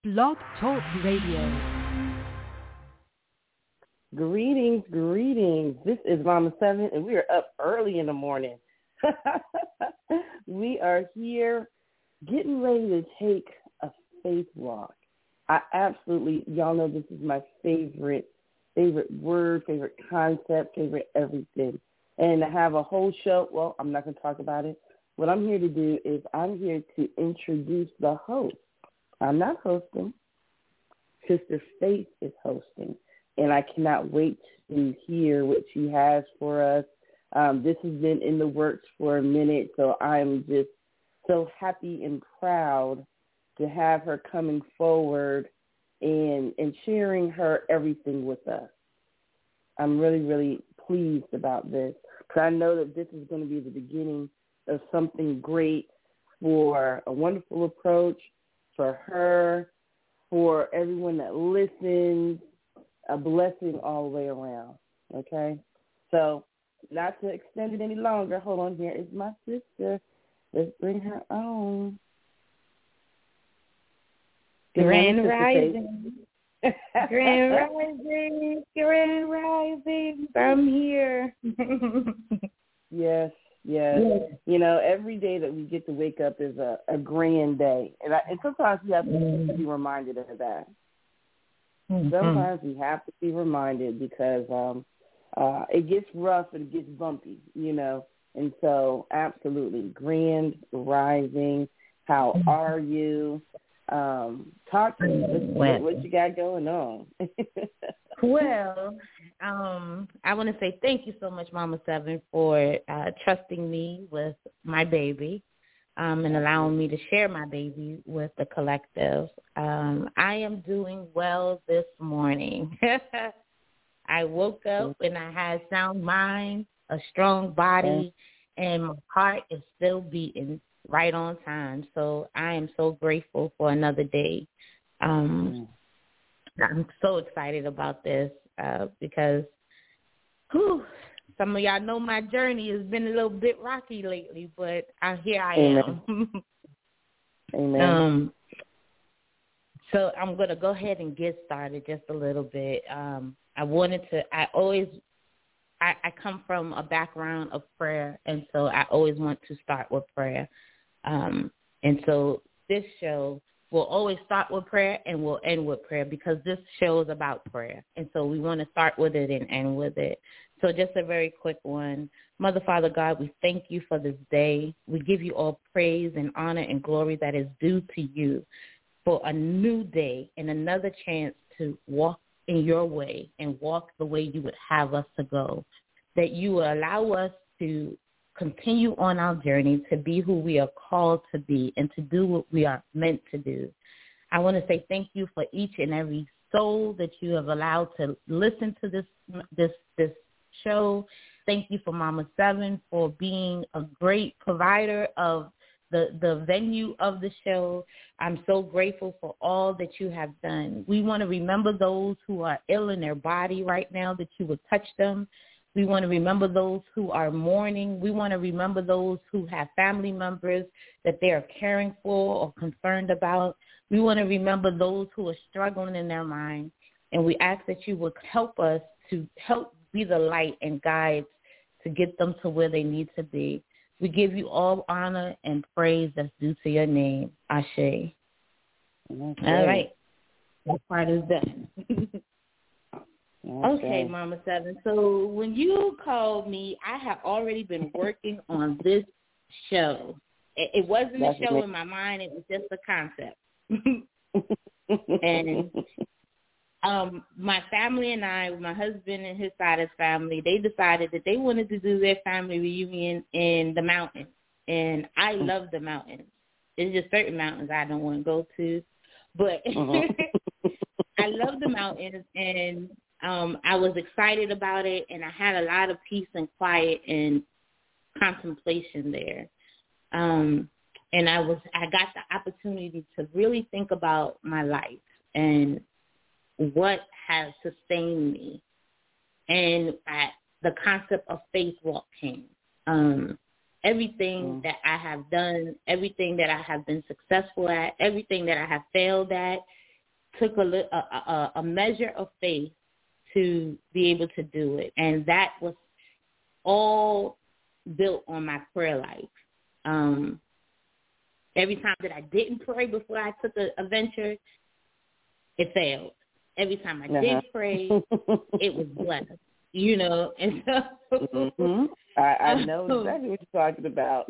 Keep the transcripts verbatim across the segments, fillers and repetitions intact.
Blog Talk Radio. Greetings, greetings. This is Mama Seven, and we are up early in the morning. We are here getting ready to take a faith walk. I absolutely, y'all know this is my favorite, favorite word, favorite concept, favorite everything. And to have a whole show, well, I'm not going to talk about it. What I'm here to do is I'm here to introduce the host. I'm not hosting. Sister Faith is hosting. And I cannot wait to hear what she has for us. Um, this has been in the works for a minute, so I'm just so happy and proud to have her coming forward and, and sharing her everything with us. I'm really, really pleased about this because I know that this is going to be the beginning of something great for a wonderful approach, for her, for everyone that listens, a blessing all the way around, okay? So not to extend it any longer, hold on, here is my sister. Let's bring her on. Grand Rising. Grand Rising. Grand Rising. I'm here. Yes, yes. Yes. You know, every day that we get to wake up is a, a grand day. And, I, and sometimes we have to mm. be reminded of that. Mm-hmm. Sometimes we have to be reminded because um, uh, it gets rough and it gets bumpy, you know. And so, absolutely, Grand Rising. How mm-hmm. are you? Um, talk to me. What, what you got going on? Well, um, I want to say thank you so much, Mama Seven, for uh, trusting me with my baby. Um, and allowing me to share my baby with the collective. Um, I am doing well this morning. I woke up and I had sound mind, a strong body, and my heart is still beating right on time. So I am so grateful for another day. Um, I'm so excited about this uh, because whew, some of y'all know my journey has been a little bit rocky lately, but uh, here I Amen. am. Amen. Um, so I'm going to go ahead and get started just a little bit. Um, I wanted to, I always, I, I come from a background of prayer, and so I always want to start with prayer. Um, and so this show will always start with prayer and will end with prayer because this show is about prayer. And so we want to start with it and end with it. So just a very quick one. Mother, Father, God, we thank you for this day. We give you all praise and honor and glory that is due to you for a new day and another chance to walk in your way and walk the way you would have us to go, that you will allow us to continue on our journey to be who we are called to be and to do what we are meant to do. I want to say thank you for each and every soul that you have allowed to listen to this this this show. Thank you for Mama Seven for being a great provider of the, the venue of the show. I'm so grateful for all that you have done. We want to remember those who are ill in their body right now, that you would touch them. We want to remember those who are mourning. We want to remember those who have family members that they are caring for or concerned about. We want to remember those who are struggling in their mind. And we ask that you would help us to help be the light and guide to get them to where they need to be. We give you all honor and praise that's due to your name, Ashe. Okay. All right. That part is done. Okay. Okay, Mama Seven. So when you called me, I have already been working on this show. It, it wasn't a show in my mind. It was just a concept. And um, my family and I, my husband and his side of his family, they decided that they wanted to do their family reunion in the mountains. And I love the mountains. There's just certain mountains I don't want to go to. But uh-huh. I love the mountains, and Um, I was excited about it, and I had a lot of peace and quiet and contemplation there. Um, and I was, I got the opportunity to really think about my life and what has sustained me. And I, the concept of faith walk came. Um, everything mm. that I have done, everything that I have been successful at, everything that I have failed at, took a, li- a, a, a measure of faith to be able to do it. And that was all built on my prayer life. Um, every time that I didn't pray before I took a, a venture, it failed. Every time I uh-huh. did pray, it was blessed, you know. And so mm-hmm. I, I know exactly what you're talking about.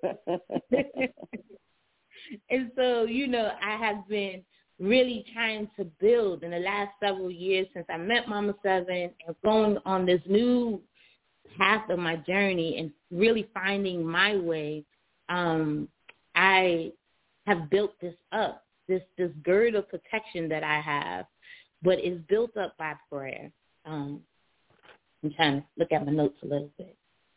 And so, you know, I have been really trying to build in the last several years since I met Mama Seven and going on this new path of my journey and really finding my way. Um, I have built this up, this this gird of protection that I have, but it's built up by prayer. Um, I'm trying to look at my notes a little bit.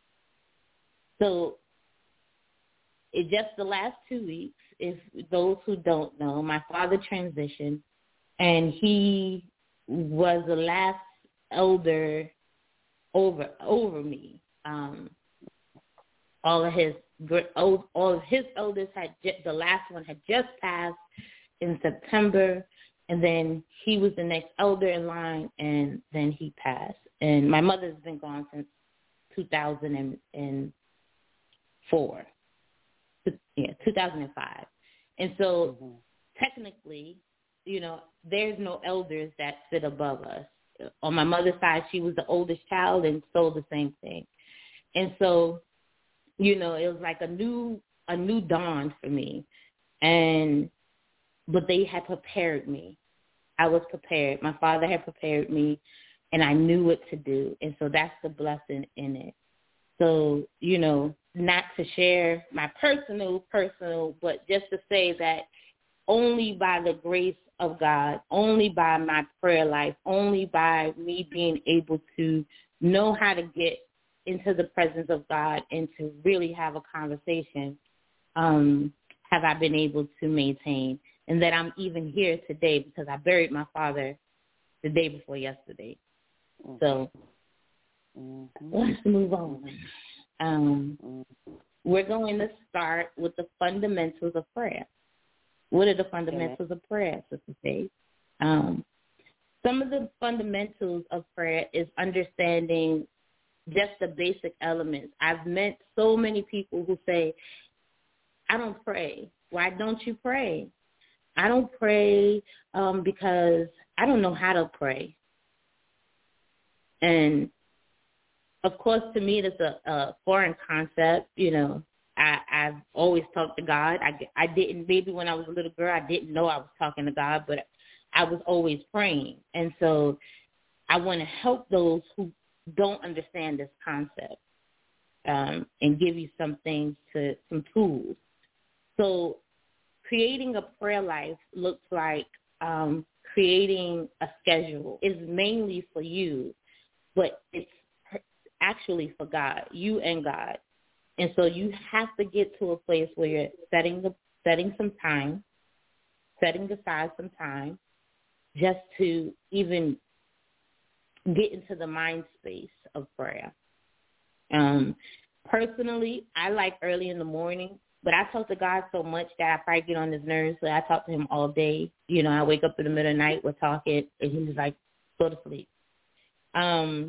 So in just the last two weeks, if those who don't know, my father transitioned, and he was the last elder over over me. Um, all of his all of his elders had the last one had just passed in September, and then he was the next elder in line, and then he passed. And my mother's been gone since two thousand four. Yeah, two thousand five. And so mm-hmm. technically, you know, there's no elders that sit above us. On my mother's side, she was the oldest child, and so the same thing. And so, you know, it was like a new a new dawn for me. And but they had prepared me. I was prepared. My father had prepared me, and I knew what to do. And so that's the blessing in it. So, you know, not to share my personal, personal, but just to say that only by the grace of God, only by my prayer life, only by me being able to know how to get into the presence of God and to really have a conversation, um, have I been able to maintain. And that I'm even here today because I buried my father the day before yesterday. So mm-hmm. let's move on. Um, mm-hmm. We're going to start with the fundamentals of prayer. What are the fundamentals of prayer, Sister Faith? Um, some of the fundamentals of prayer is understanding just the basic elements. I've met so many people who say, I don't pray. Why don't you pray? I don't pray um, because I don't know how to pray. And, of course, to me, it's a, a foreign concept. You know, I, I've always talked to God. I, I didn't, maybe when I was a little girl, I didn't know I was talking to God, but I was always praying. And so I want to help those who don't understand this concept um, and give you some things to, some tools. So creating a prayer life looks like um, creating a schedule. It's mainly for you, but it's actually for God, you and God. And so you have to get to a place where you're setting the setting some time, setting aside some time just to even get into the mind space of prayer. Um, personally, I like early in the morning. But I talk to God so much that I probably get on his nerves. So I talk to him all day. You know, I wake up in the middle of the night, we're talking, and he's like, go to sleep. Um,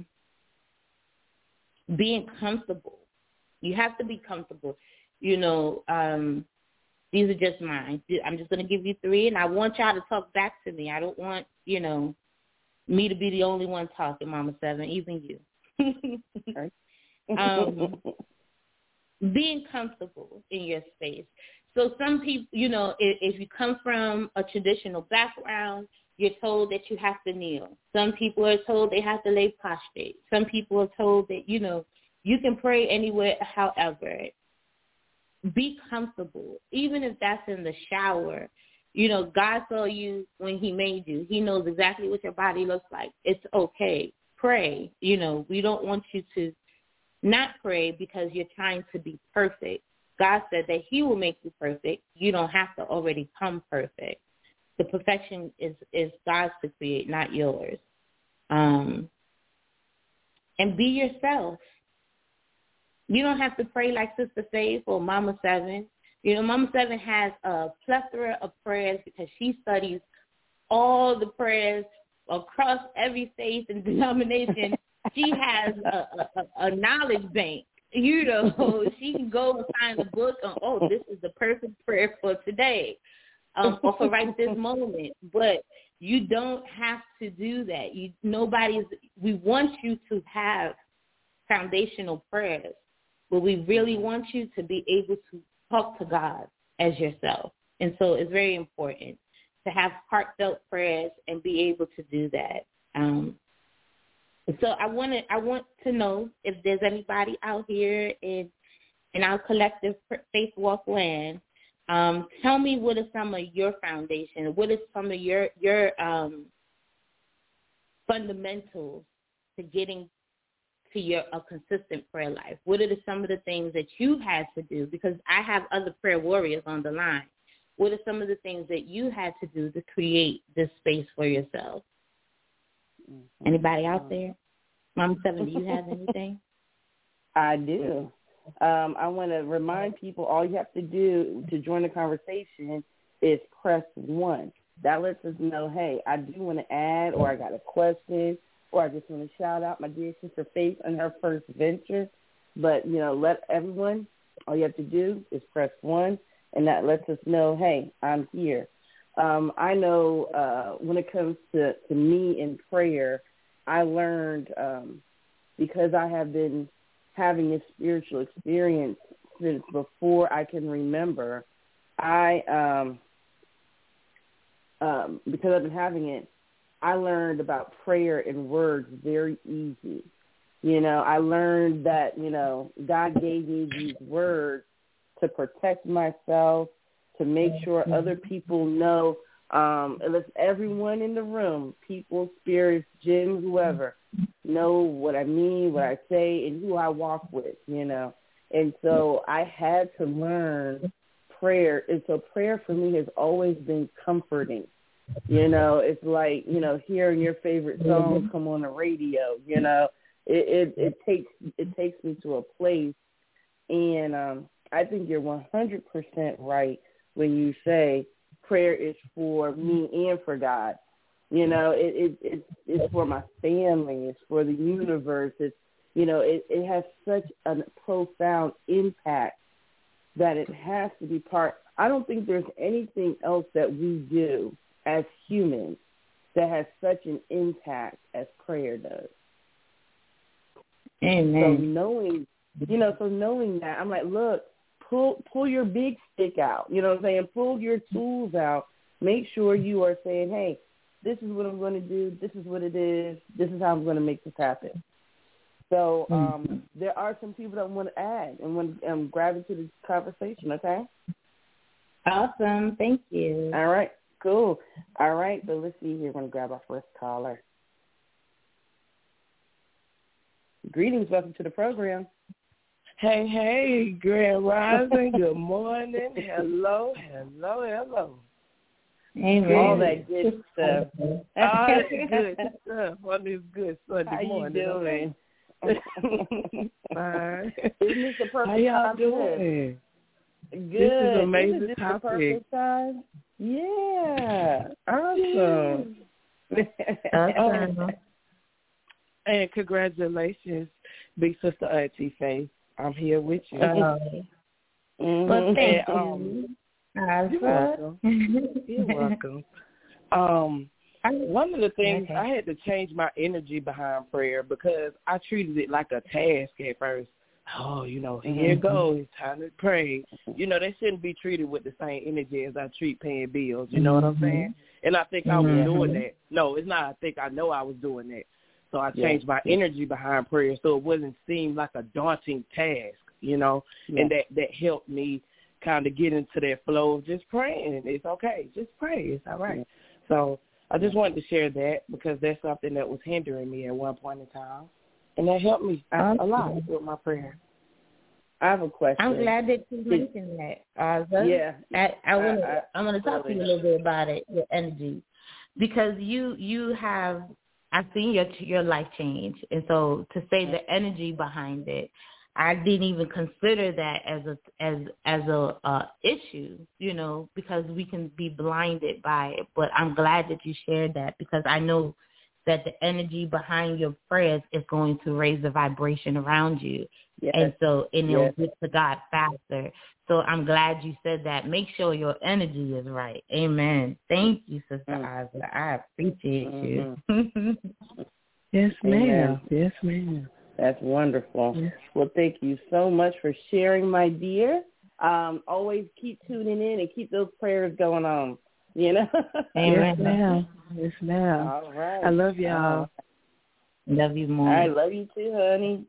being comfortable. You have to be comfortable. You know, um, these are just mine. I'm just going to give you three, and I want y'all to talk back to me. I don't want, you know, me to be the only one talking, Mama Seven, even you. um being comfortable in your space. So some people, you know, if, if you come from a traditional background, you're told that you have to kneel. Some people are told they have to lay prostrate. Some people are told that, you know, you can pray anywhere, however. Be comfortable, even if that's in the shower. You know, God saw you when he made you. He knows exactly what your body looks like. It's okay. Pray. You know, we don't want you to not pray because you're trying to be perfect. God said that he will make you perfect. You don't have to already come perfect. The perfection is, is God's to create, not yours. Um, and be yourself. You don't have to pray like Sister Faith or Mama Seven. You know, Mama Seven has a plethora of prayers because she studies all the prayers across every faith and denomination. She has a, a, a knowledge bank. You know, she can go and find a book on, oh, this is the perfect prayer for today, um, or for right this moment. But you don't have to do that. You nobody's. We want you to have foundational prayers, but we really want you to be able to talk to God as yourself. And so it's very important to have heartfelt prayers and be able to do that. Um, so I want to I want to know if there's anybody out here in in our collective faith walk land. Um, tell me, what are some of your foundation? What are some of your your um, fundamentals to getting to your a consistent prayer life? What are the, some of the things that you had to do? Because I have other prayer warriors on the line. What are some of the things that you had to do to create this space for yourself? Mm-hmm. Anybody out there? Mama Seven, do you have anything? I do. Um, I want to remind people all you have to do to join the conversation is press one. That lets us know, hey, I do want to add, or I got a question, or I just want to shout out my dear sister Faith on her first venture. But, you know, let everyone, all you have to do is press one, and that lets us know, hey, I'm here. Um, I know uh, when it comes to, to me in prayer, I learned um, because I have been having this spiritual experience since before I can remember. I, um, um, because I've been having it, I learned about prayer and words very easy. You know, I learned that, you know, God gave me these words to protect myself, to make sure other people know, um, unless everyone in the room, people, spirits, jinns, whoever, know what I mean, what I say, and who I walk with, you know. And so I had to learn prayer. And so prayer for me has always been comforting. You know, it's like, you know, hearing your favorite song come on the radio, you know. It, it, it takes it takes me to a place, and um, I think you're one hundred percent right when you say prayer is for me and for God. You know, it, it, it it's for my family. It's for the universe. It's, you know, it, it has such a profound impact that it has to be part. I don't think there's anything else that we do as humans that has such an impact as prayer does. Amen. So knowing, you know, so knowing that, I'm like, look, pull pull your big stick out. You know what I'm saying? Pull your tools out. Make sure you are saying, hey, this is what I'm going to do. This is what it is. This is how I'm going to make this happen. So um, mm-hmm. there are some people that want to add and want to um, grab into this conversation, okay? Awesome. Thank you. All right. Cool. All right. So let's see here. We're going to grab our first caller. Greetings. Welcome to the program. Hey, hey, Grand Rising. Good morning. Hello, hello, hello. Amen. All that good stuff. All that good stuff on this good Sunday How morning. How you doing? Fine. Isn't this the perfect How y'all time? doing? Good. This is an amazing Isn't this topic. The perfect time? Yeah. Awesome. Awesome. And congratulations, big sister Auntie Faith. I'm here with you. Uh, mm-hmm. Well, thank and, um, you. You're welcome. You're welcome. Um, one of the things, I had to change my energy behind prayer because I treated it like a task at first. Oh, you know, here it goes. It's time to pray. You know, they shouldn't be treated with the same energy as I treat paying bills. You know what I'm saying? And I think I was mm-hmm. doing that. No, it's not. I think I know I was doing that. So I changed yeah. my energy behind prayer so it wouldn't seem like a daunting task, you know, yeah. and that, that helped me kind of get into that flow of just praying. It's okay. Just pray. It's all right. Yeah. So I just wanted to share that because that's something that was hindering me at one point in time. And that helped me a lot with my prayer. I have a question. I'm glad that you mentioned that. Uh, yeah. I, I want to I, I want to talk to you a little bit about it, your energy, because you you have I've seen your your life change, and so to say the energy behind it, I didn't even consider that as a as as a uh, issue, you know, because we can be blinded by it. But I'm glad that you shared that, because I know that the energy behind your prayers is going to raise the vibration around you. Yes. And so, and it'll yes. get to God faster. So I'm glad you said that. Make sure your energy is right. Amen. Thank you, Sister mm. Isla. I appreciate mm-hmm. you. Yes, ma'am. Yes, ma'am. That's wonderful. Yes. Well, thank you so much for sharing, my dear. Um, always keep tuning in and keep those prayers going on. You know? Yes, ma'am. Yes, ma'am. All right. I love y'all. Uh, love you more. I love you too, honey.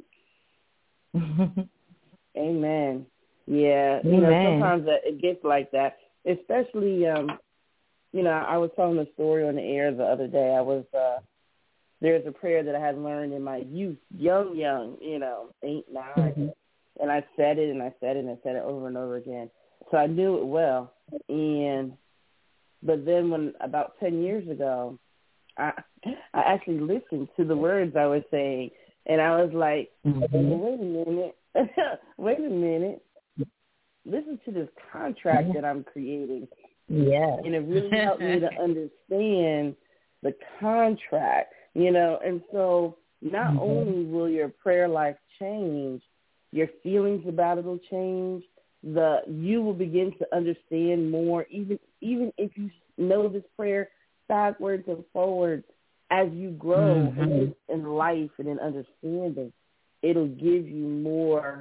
Amen. Yeah. Amen. You know, sometimes it gets like that, especially, um, you know, I was telling a story on the air the other day. I was, uh, there's a prayer that I had learned in my youth, young, young, you know, eight, nine. Mm-hmm. And I said it and I said it and I said it over and over again. So I knew it well. And, but then when about ten years ago, I I actually listened to the words I was saying, and I was like, mm-hmm. wait a minute, wait a minute. Listen to this contract that I'm creating. Yeah. And it really helped me to understand the contract, you know. And so not mm-hmm. only will your prayer life change, your feelings about it will change. The you will begin to understand more, even even if you know this prayer backwards and forwards. As you grow mm-hmm. in, in life and in understanding, it'll give you more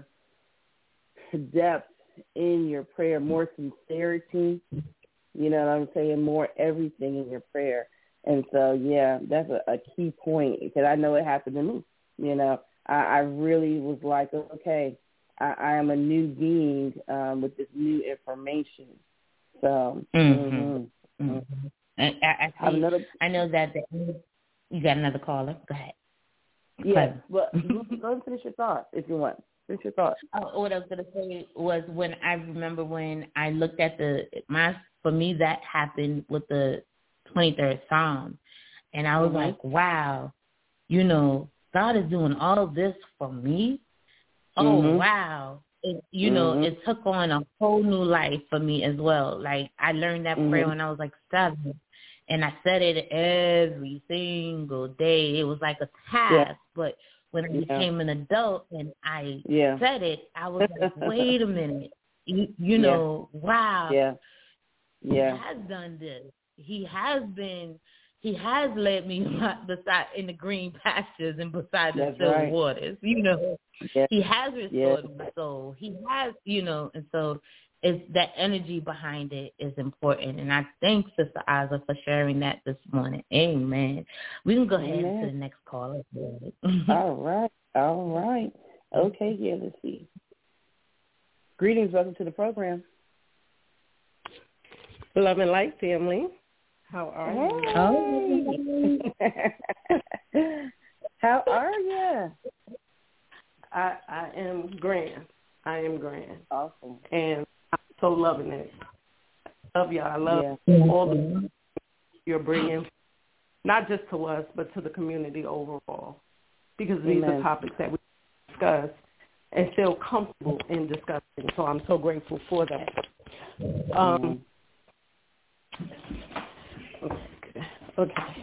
depth in your prayer, more sincerity, you know what I'm saying, more everything in your prayer. And so, yeah, that's a, a key point, because I know it happened to me. You know, I, I really was like, okay, I, I am a new being um, with this new information. So, mm-hmm. Mm-hmm. Mm-hmm. And I, I, see, another, I know that the, you got another caller. Go ahead. Yeah, well, go ahead and finish your thought if you want. Finish your thought. Oh, what I was going to say was when I remember when I looked at the, my for me that happened with the twenty-third Psalm. And I was mm-hmm. like, wow, you know, God is doing all of this for me. Oh, mm-hmm. wow. It, you know, mm-hmm. it took on a whole new life for me as well. Like, I learned that mm-hmm. prayer when I was like seven, and I said it every single day. It was like a task, yeah. but when I yeah. became an adult and I yeah. said it, I was like, wait a minute. You, you know, yeah. wow. Yeah. Yeah. He has done this. He has been, he has led me beside in the green pastures and beside the That's still right. waters. You know, yeah. he has restored yeah. my soul. He has, you know, and so it's that energy behind it is important. And I thank Sister Isla for sharing that this morning. Amen. We can go ahead Amen. to the next caller. All right. All right. Okay, yeah, let's see. Greetings, welcome to the program. Love and light family. How are you? Oh. How are you? I I am grand. I am grand. Awesome. And I'm so loving it. I love y'all. I love yeah. all the you're bringing, not just to us, but to the community overall. Because these Amen. are topics that we discuss and feel comfortable in discussing. So I'm so grateful for that. Um, okay. okay.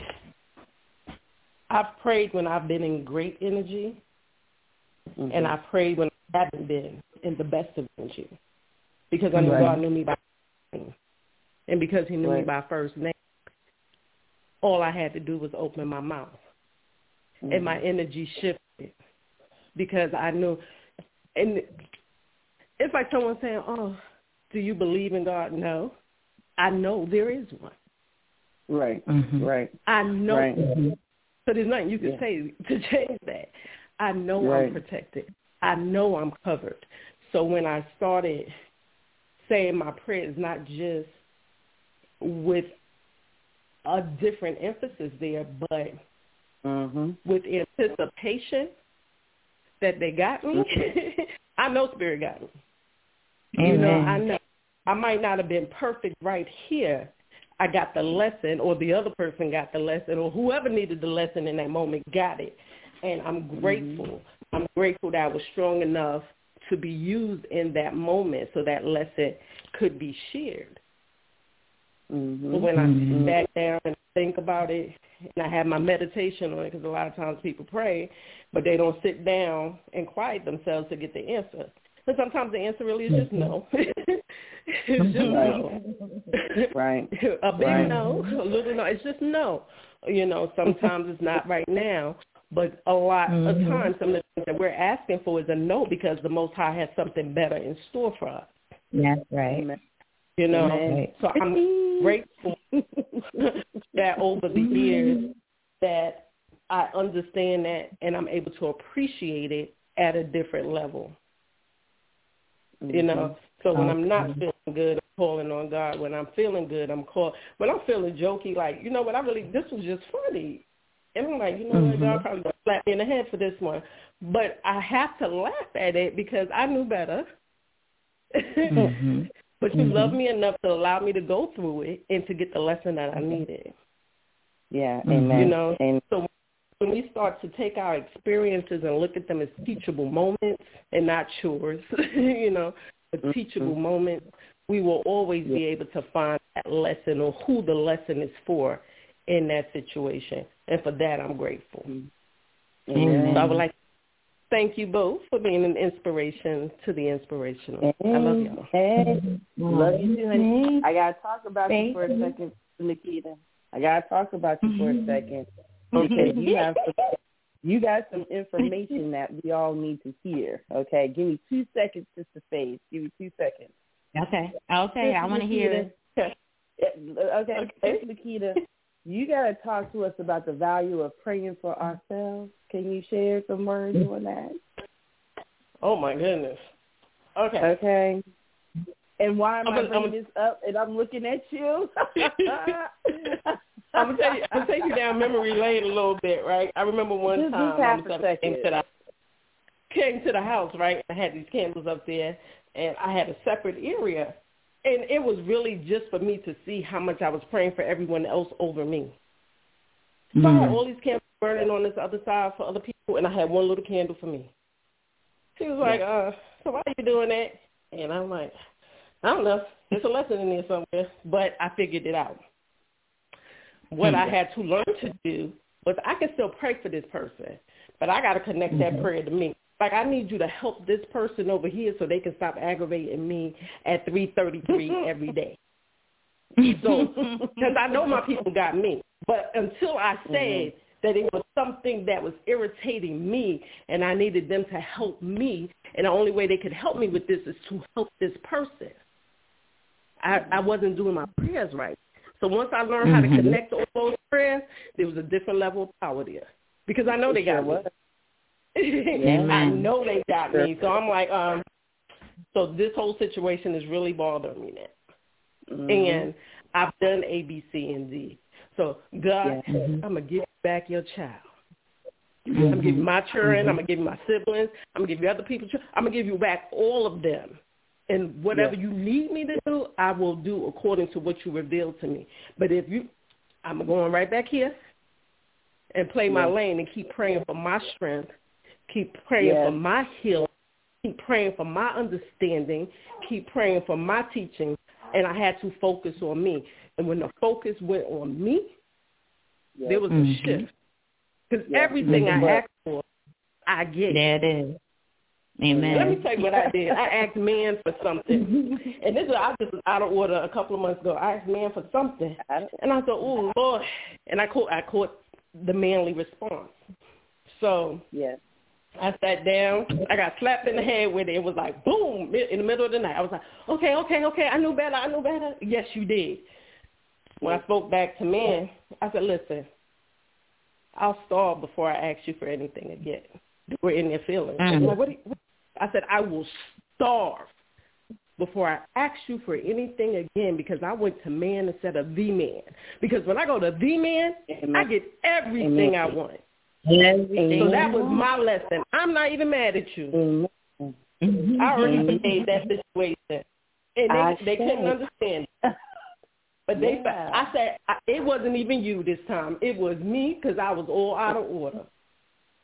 I've prayed when I've been in great energy, mm-hmm. and I prayed when I haven't been in the best of energy, because I knew right. God knew me by name. And because he knew right. me by first name, all I had to do was open my mouth. Mm-hmm. And my energy shifted, because I knew. And it's like someone saying, oh, do you believe in God? No. I know there is one. Right, mm-hmm. right. I know. Right. So there's nothing you can yeah. say to change that. I know right. I'm protected. I know I'm covered. So when I started saying my prayers, not just with a different emphasis there, but mm-hmm. with anticipation that they got me, mm-hmm. I know Spirit got me. Amen. You know, I know. I might not have been perfect right here. I got the lesson, or the other person got the lesson, or whoever needed the lesson in that moment got it. And I'm grateful. Mm-hmm. I'm grateful that I was strong enough to be used in that moment so that lesson could be shared. Mm-hmm. But when mm-hmm. I sit back down and think about it, and I have my meditation on it, because a lot of times people pray, but they don't sit down and quiet themselves to get the answer. And sometimes the answer really is just no. It's just right. no. Right. A big right. no, a little no. It's just no. You know, sometimes it's not right now, but a lot mm-hmm. of times some of the things that we're asking for is a no because the Most High has something better in store for us. That's right. You know, right. so I'm grateful that over the years that I understand that and I'm able to appreciate it at a different level. Mm-hmm. You know, so when I'm not feeling good, I'm calling on God. When I'm feeling good, I'm call. When I'm feeling jokey, like, you know what, I really, this was just funny. And I'm like, you know what, mm-hmm. God probably going to slap me in the head for this one. But I have to laugh at it because I knew better. Mm-hmm. But you mm-hmm. love me enough to allow me to go through it and to get the lesson that I needed. Yeah, amen. You know, amen. So when we start to take our experiences and look at them as teachable moments and not chores, you know, but mm-hmm. teachable moments, we will always yeah. be able to find that lesson or who the lesson is for in that situation. And for that, I'm grateful. Amen. So I would like to thank you both for being an inspiration to the inspirational. Hey, I love y'all. Hey, love you too, honey. I got to talk about Thank you for a second, Nikita. I got to talk about you for a second because you have some, you got some information that we all need to hear. Okay, give me two seconds, Sister Faith. Give me two seconds. Okay, okay, I want to hear it. Okay, Sister Nikita, you got to talk to us about the value of praying for ourselves. Can you share some words on that? Oh, my goodness. Okay. Okay. And why am I'm I gonna, bringing I'm, this up and I'm looking at you? I'm going to tell you, I'm gonna take you down memory lane a little bit, right? I remember one just, time just I was came to, the, came to the house, right? I had these candles up there, and I had a separate area. And it was really just for me to see how much I was praying for everyone else over me. So mm. I had all these candles burning on this other side for other people, and I had one little candle for me. She was like, uh, so why are you doing that? And I'm like, I don't know. There's a lesson in there somewhere. But I figured it out. What mm-hmm. I had to learn to do was I can still pray for this person, but I got to connect mm-hmm. that prayer to me. Like, I need you to help this person over here so they can stop aggravating me at three thirty-three every day. So, because I know my people got me. But until I said mm-hmm. that it was something that was irritating me and I needed them to help me, and the only way they could help me with this is to help this person. I, I wasn't doing my prayers right. So once I learned mm-hmm. how to connect all those prayers, there was a different level of power there. Because I know they got me. I know they got me. So I'm like, um, so this whole situation is really bothering me now. Mm-hmm. And I've done A, B, C, and D. So, God, yeah. I'm going to give you back your child. Mm-hmm. I'm going to give you my children. Mm-hmm. I'm going to give you my siblings. I'm going to give you other people's children. I'm going to give you back all of them. And whatever yeah. you need me to do, I will do according to what you revealed to me. But if you, I'm going right back here and play yeah. my lane and keep praying for my strength, keep praying yeah. for my healing, keep praying for my understanding, keep praying for my teaching, and I had to focus on me. And when the focus went on me, yeah. there was mm-hmm. a shift. Because yeah. everything yeah. I asked for, I get. Yeah, it is. Amen. Let me tell you what I did. I asked man for something. And this is, I just was out of order a couple of months ago. I asked man for something. And I thought, oh, Lord. And I caught, I caught the manly response. So yes. I sat down. I got slapped in the head with it. It was like, boom, in the middle of the night. I was like, okay, okay, okay. I knew better. I knew better. Yes, you did. When I spoke back to man, I said, listen, I'll starve before I ask you for anything again. We're in their feelings. Mm. Like, what do you, what? I said, I will starve before I ask you for anything again because I went to man instead of the man. Because when I go to the man, Amen. I get everything Amen. I want. Amen. So that was my lesson. I'm not even mad at you. Mm-hmm. I already made that situation. And they, they couldn't understand it. But they, yeah. I said, I, it wasn't even you this time. It was me because I was all out of order.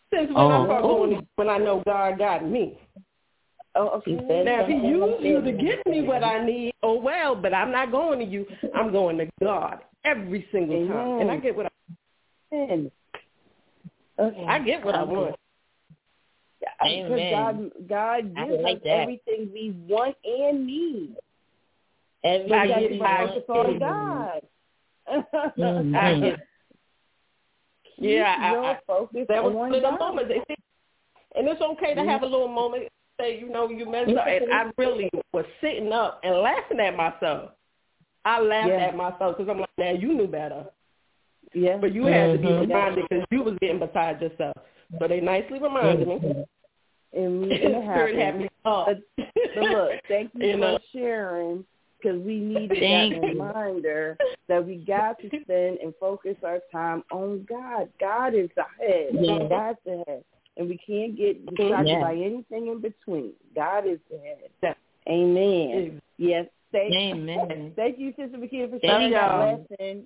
Since when oh. I start going to you when I know God got me. Oh, okay. Now, if he used you to get me what I need, oh, well, but I'm not going to you. I'm going to God every single Amen. time. And I get what I want. Okay. I get what I want. Because God, God gives like us that. everything we want and need. Everything but we we focus on want God. Mm-hmm. I get, yeah, I, your I, focus that was on a little God. moment. They think, and it's okay to have a little moment. Say, you know, you messed up. And I really was sitting up and laughing at myself. I laughed yeah. at myself because I'm like, now you knew better. Yeah. But you had to be reminded because you was getting beside yourself. So they nicely reminded me. And we and Spirit had me up. But, but look, thank you, you for know? sharing, because we needed Thank that reminder that we got to spend and focus our time on God. God is the head. Yeah. God's the head. And we can't get distracted yeah. by anything in between. God is the head. Amen. Yes. Thank, Amen. Thank you, Sister Makita, for Thank sharing that y'all. lesson.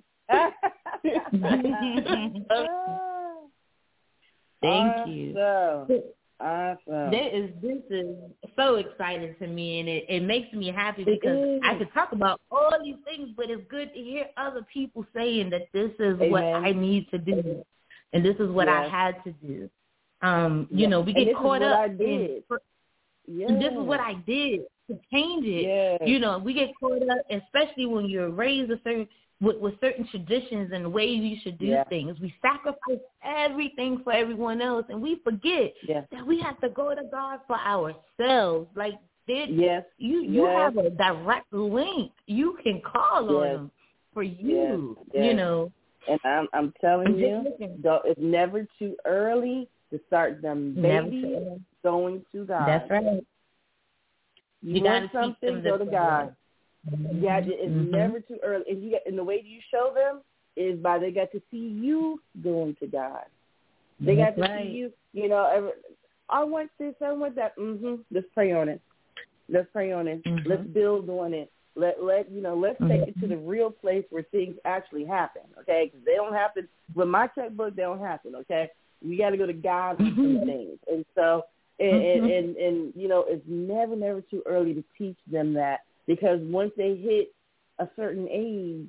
Thank awesome. you. Awesome. This is this is so exciting to me, and it, it makes me happy because I could talk about all these things, but it's good to hear other people saying that this is Amen. what I need to do, and this is what yes. I had to do. Um, you yes. know, we and get this caught is what up I did. in. Yes. And this is what I did to change it. Yes. You know, we get caught up, especially when you're raised a certain with, with certain traditions and ways you should do yeah. things. We sacrifice everything for everyone else, and we forget yeah. that we have to go to God for ourselves. Like, there, yes. you you yes. have a direct link. You can call yes. on Him for you. Yes. Yes. You know. And I'm I'm telling you, though, it's never too early to start them babies going to God. That's right. You, you want something, go to God. Mm-hmm. Yeah, it's mm-hmm. never too early. And you get, and the way you show them is by they got to see you going to God. They That's got to right. see you. You know, every, I want this, I want that. Mm-hmm. Let's pray on it. Let's pray on it. Mm-hmm. Let's build on it. Let let you know. Let's mm-hmm. take it to the real place where things actually happen. Okay, because they don't happen with my checkbook. They don't happen. Okay, we got to go to God for some things, and so and, mm-hmm. and, and and you know it's never never too early to teach them that, because once they hit a certain age,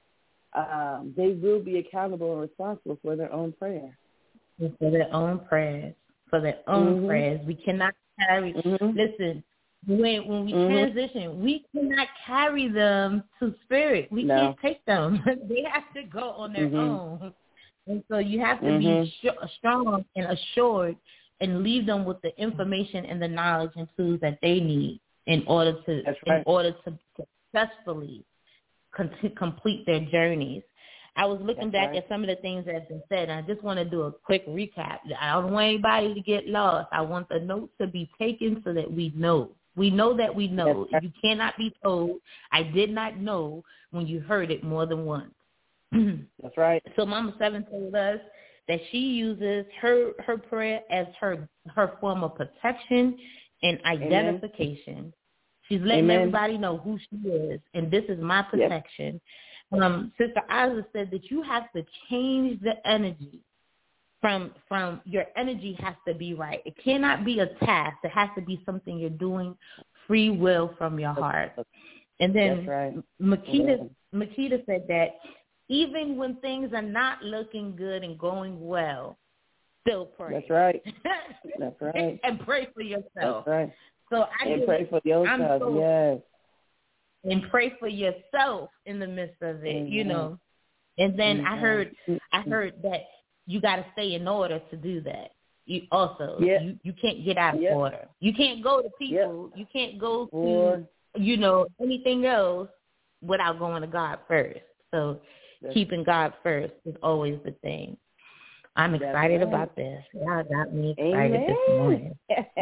um, they will be accountable and responsible for their own prayer. For their own prayers. For their own mm-hmm. prayers. We cannot carry. Mm-hmm. Listen. When when we mm-hmm. transition, we cannot carry them to spirit. We no. can't take them. They have to go on their mm-hmm. own. And so you have to mm-hmm. be sh- strong and assured and leave them with the information and the knowledge and tools that they need in order to That's right. in order to successfully con- complete their journeys. I was looking That's back right. at some of the things that have been said, and I just want to do a quick recap. I don't want anybody to get lost. I want the notes to be taken so that we know. We know that we know. Right. You cannot be told, I did not know, when you heard it more than once. That's right. So Mama Seven told us that she uses her, her prayer as her her form of protection and identification. Amen. She's letting Amen. everybody know who she is, and this is my protection. Yep. Um, Sister Isla said that you have to change the energy. From from your energy has to be right. It cannot be a task. It has to be something you're doing free will from your heart. And then right. Makita Makita said that even when things are not looking good and going well, still pray. That's right. That's right. And pray for yourself. That's right. So I and just, pray for yourself. So, yes. And pray for yourself in the midst of it. Mm-hmm. You know. And then mm-hmm. I heard I heard that. You got to stay in order to do that. You also, yep. you, you can't get out of yep. order. You can't go to people. Yep. You can't go to, or, you know, anything else without going to God first. So keeping God first is always the thing. I'm excited right. about this. Y'all got me excited Amen. this morning.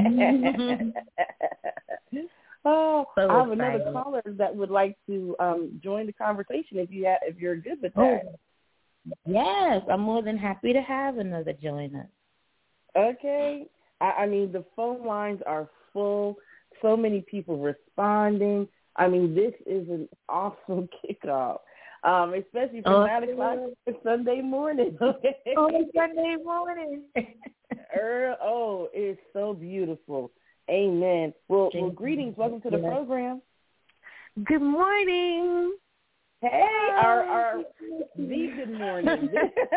oh, so I have excited. another caller that would like to um, join the conversation if you have, if you're good with that. Oh. Yes, I'm more than happy to have another join us. Okay. I, I mean, the phone lines are full. So many people responding. I mean, this is an awesome kickoff, um, especially for oh, nine o'clock Sunday morning. Okay? Oh, Sunday morning. Earl. Oh, it's so beautiful. Amen. Well, well, greetings. Welcome to the program. Good morning. Hey, our, our the good morning.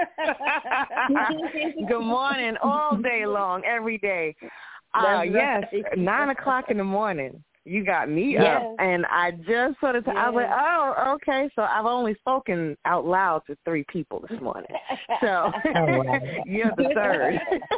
Good morning, all day long, every day. Uh, yes, nine o'clock in the morning. You got me yes. up, and I just sort of, t- yes. I was like, oh, okay. So I've only spoken out loud to three people this morning. So oh, wow. You're the third.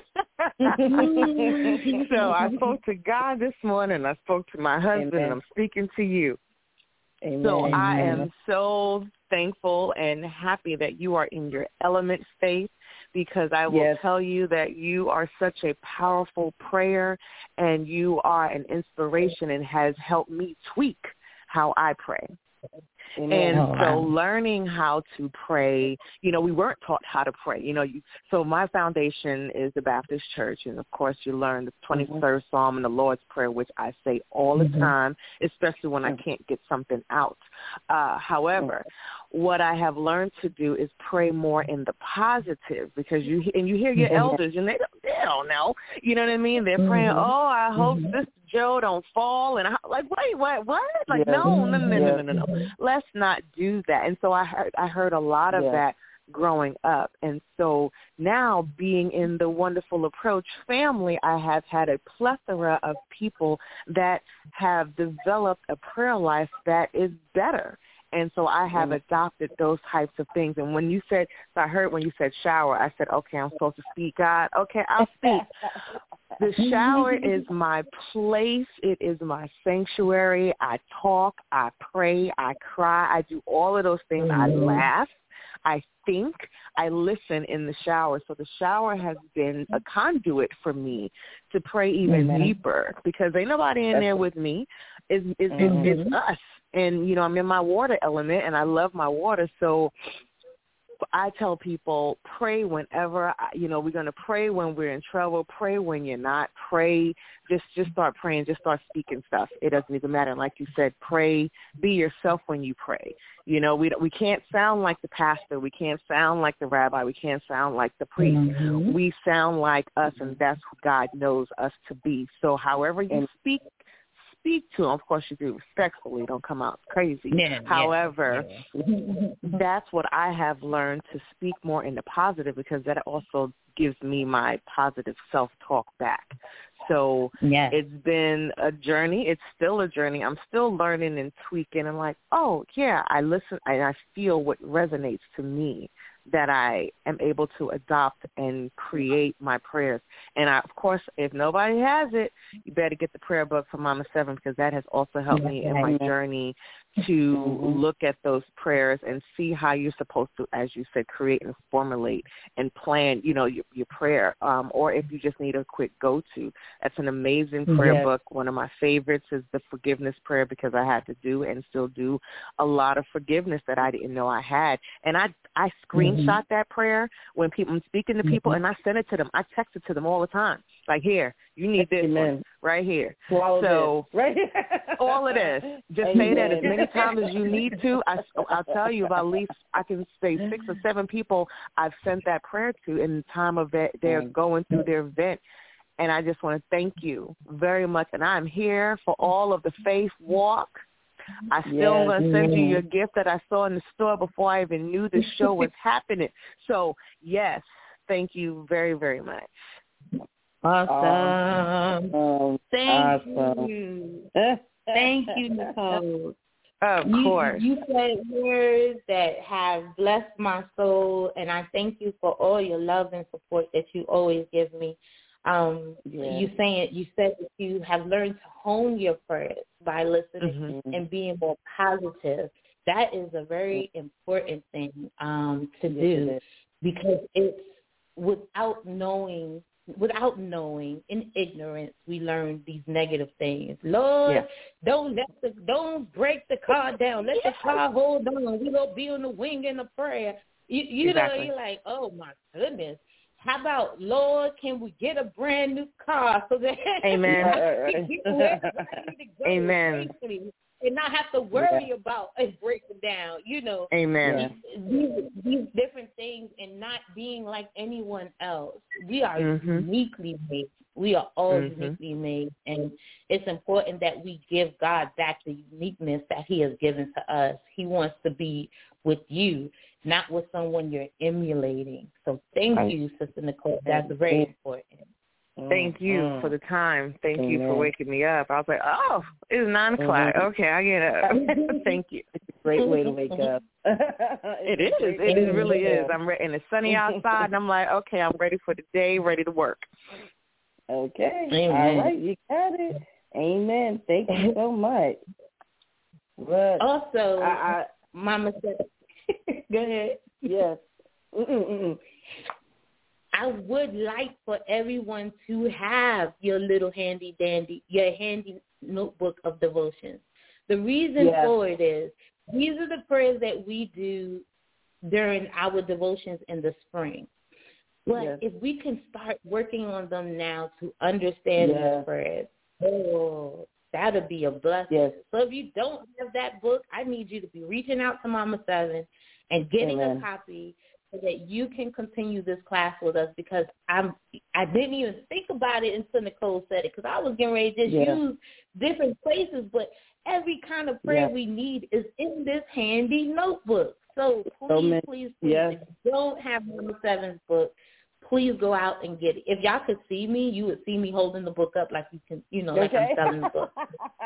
So I spoke to God this morning. I spoke to my husband, Amen. And I'm speaking to you. Amen. So I am so thankful and happy that you are in your element, Faith, because I will yes. tell you that you are such a powerful prayer, and you are an inspiration and has helped me tweak how I pray. Amen. And oh, so wow. learning how to pray, you know, we weren't taught how to pray. You know, you, so my foundation is the Baptist Church, and, of course, you learn the twenty-third mm-hmm. Psalm and the Lord's Prayer, which I say all mm-hmm. the time, especially when mm-hmm. I can't get something out. Uh, however, mm-hmm. what I have learned to do is pray more in the positive, because you and you hear your mm-hmm. elders, and they don't, they don't know. You know what I mean? They're praying, mm-hmm. oh, I hope mm-hmm. Sister Joe don't fall. And I, like, wait, what, what? Like, yeah. no, no, no, no, no, no, no, no. Let's not do that. And so I heard, I heard a lot of yeah. that growing up. And so now, being in the Wonderful Approach family, I have had a plethora of people that have developed a prayer life that is better. And so I have adopted those types of things. And when you said, so I heard when you said shower, I said, okay, I'm supposed to speak, God. Okay, I'll speak. The shower is my place. It is my sanctuary. I talk, I pray, I cry. I do all of those things. I laugh, I think, I listen in the shower. So the shower has been a conduit for me to pray even mm-hmm. deeper, because ain't nobody in there with me. It's, it's, mm-hmm. it's, it's us. And, you know, I'm in my water element, and I love my water. So I tell people, pray whenever, you know, we're going to pray when we're in trouble, pray when you're not, pray, just just start praying, just start speaking stuff. It doesn't even matter. Like you said, pray, be yourself when you pray. You know, we we can't sound like the pastor. We can't sound like the rabbi. We can't sound like the priest. Mm-hmm. We sound like us, and that's who God knows us to be. So however you speak, speak to them. Of course, you do respectfully. Don't come out crazy. Yeah, However, yeah. that's what I have learned, to speak more in the positive, because that also gives me my positive self-talk back. So yeah. it's been a journey. It's still a journey. I'm still learning and tweaking. I'm like, oh, yeah, I listen and I feel what resonates to me, that I am able to adopt and create my prayers. And, I, of course, if nobody has it, you better get the prayer book from Mama Seven, because that has also helped me in my journey to look at those prayers and see how you're supposed to, as you said, create and formulate and plan, you know, your, your prayer. Um, or if you just need a quick go-to, that's an amazing prayer yes. book. One of my favorites is the forgiveness prayer, because I had to do and still do a lot of forgiveness that I didn't know I had. And I, I screenshot mm-hmm. that prayer when people, I'm speaking to people, mm-hmm. and I send it to them. I text it to them all the time. Like, here, you need this Amen. One right here. All so right. all of this. Just Amen. Say that as many times as you need to. I, I'll tell you, about at least I can say six or seven people I've sent that prayer to in the time of that they're going through their event. And I just want to thank you very much. And I'm here for all of the faith walk. I still yes, am going to send you your gift that I saw in the store before I even knew the show was happening. So, yes, thank you very, very much. Awesome. awesome. Thank awesome. you. Thank you, Nicole. Of you, course. You said words that have blessed my soul, and I thank you for all your love and support that you always give me. Um, yeah. You saying you said that you have learned to hone your prayers by listening mm-hmm. and being more positive. That is a very important thing um, to yes, do it because it's without knowing. Without knowing, in ignorance, we learn these negative things. Lord, yeah. don't let the don't break the car down. Let yeah. the car hold on. We gonna be on the wing in the prayer. You, you exactly. know, you're like, oh my goodness. How about, Lord, can we get a brand new car so that Amen. we can get where we need to go Amen. safely? and not have to worry yeah. about a breakdown, you know. Amen. These, these different things and not being like anyone else. We are mm-hmm. uniquely made. We are all mm-hmm. uniquely made, and it's important that we give God back the uniqueness that he has given to us. He wants to be with you, not with someone you're emulating. So thank right. you, Sister Nicole. That's very important. Thank you mm-hmm. for the time. Thank Amen. you for waking me up. I was like, oh, it's nine o'clock. Mm-hmm. Okay, I get up. Thank you. It's a great way to wake up. it is. It is, really is. I'm ready, and it's sunny outside, and I'm like, okay, I'm ready for the day, ready to work. Okay. Amen. All right, you got it. Amen. Thank you so much. But also, I, I, Mama said, go ahead. Yes. Mm-mm, mm-mm. I would like for everyone to have your little handy dandy, your handy notebook of devotions. The reason yes. for it is these are the prayers that we do during our devotions in the spring. But yes. if we can start working on them now to understand yes. these prayers, oh, that would be a blessing. Yes. So if you don't have that book, I need you to be reaching out to Mama Seven and getting Amen. a copy so that you can continue this class with us, because I'm I didn't even think about it until Nicole said it, because I was getting ready to just yeah. use different places, but every kind of prayer yeah. we need is in this handy notebook. So please, so many, please, please, yes. if you don't have Mama Seven's book, please go out and get it. If y'all could see me, you would see me holding the book up like you can, you know, like okay. I'm selling the book.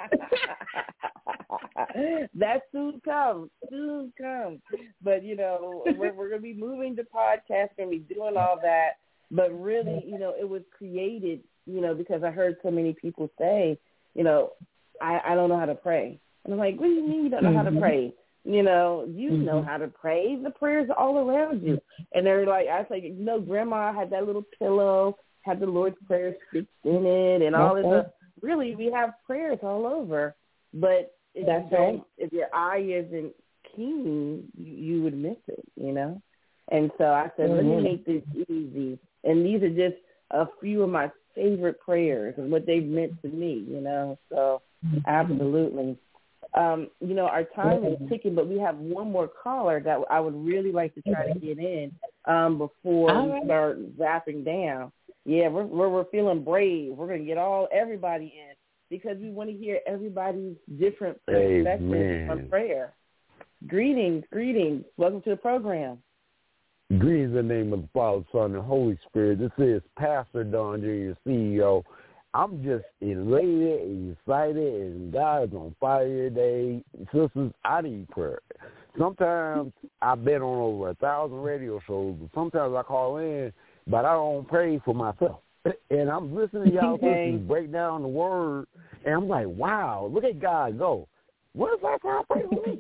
That soon comes, soon comes. But, you know, we're, we're going to be moving to podcast, going to be doing all that. But really, you know, it was created, you know, because I heard so many people say, you know, I, I don't know how to pray. And I'm like, what do you mean you don't know mm-hmm. how to pray? You know, you mm-hmm. know how to pray. The prayers are all around you. And they're like, I say, you know, Grandma had that little pillow, had the Lord's Prayer stitched in it and all okay. of the, really, we have prayers all over. But if, That's you don't, right. if your eye isn't keen, you, you would miss it, you know. And so I said, mm-hmm. let me make this easy. And these are just a few of my favorite prayers and what they've meant to me, you know. So absolutely. Um, you know, our time is ticking, but we have one more caller that I would really like to try to get in um, before all we right. start zapping down. Yeah, we're, we're we're feeling brave. We're going to get all everybody in because we want to hear everybody's different perspectives on prayer. Greetings, greetings. Welcome to the program. Greetings in the name of the Father, Son, and Holy Spirit. This is Pastor Don Junior, C E O. I'm just elated, excited, and God is on fire today. Sisters, I need prayer. Sometimes I've been on over a thousand radio shows, but sometimes I call in, but I don't pray for myself. And I'm listening to y'all okay. sisters break down the word, and I'm like, wow, look at God go. What if I try to pray for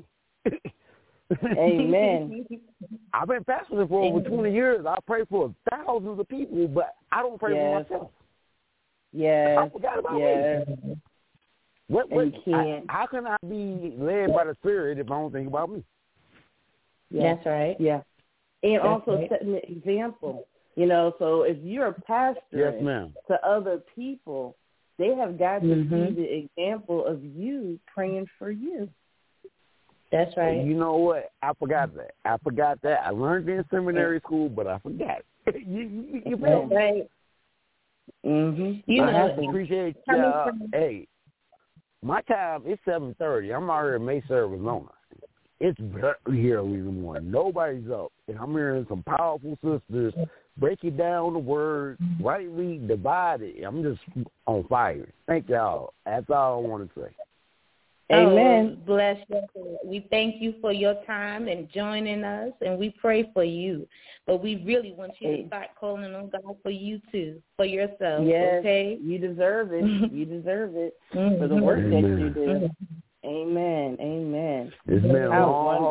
me? Amen. I've been pastoring for over twenty years. I pray for thousands of people, but I don't pray yes. for myself. Yes. I forgot about yes. me. What, what, I, how can I be led by the Spirit if I don't think about me? Yeah. That's right. Yeah. And That's also right. setting an example. You know, so if you're a pastor yes, ma'am. to other people, they have got to mm-hmm. see the example of you praying for you. That's right. You know what? I forgot that. I forgot that. I learned it in seminary school, but I forgot. you you, you feel me? Right. Mm-hmm. You I know, appreciate y'all. Hey, my time is seven thirty. I'm out here in Mesa, Arizona. It's very early in the morning. Nobody's up, and I'm hearing some powerful sisters breaking down the word, rightly divided. I'm just on fire. Thank y'all. That's all I want to say. Amen. Oh, bless you. We thank you for your time and joining us, and we pray for you. But we really want you to start calling on God for you too, for yourself. Yes, okay? You deserve it. You deserve it mm-hmm. for the work Amen. that you do. Amen. Amen. It's been a long.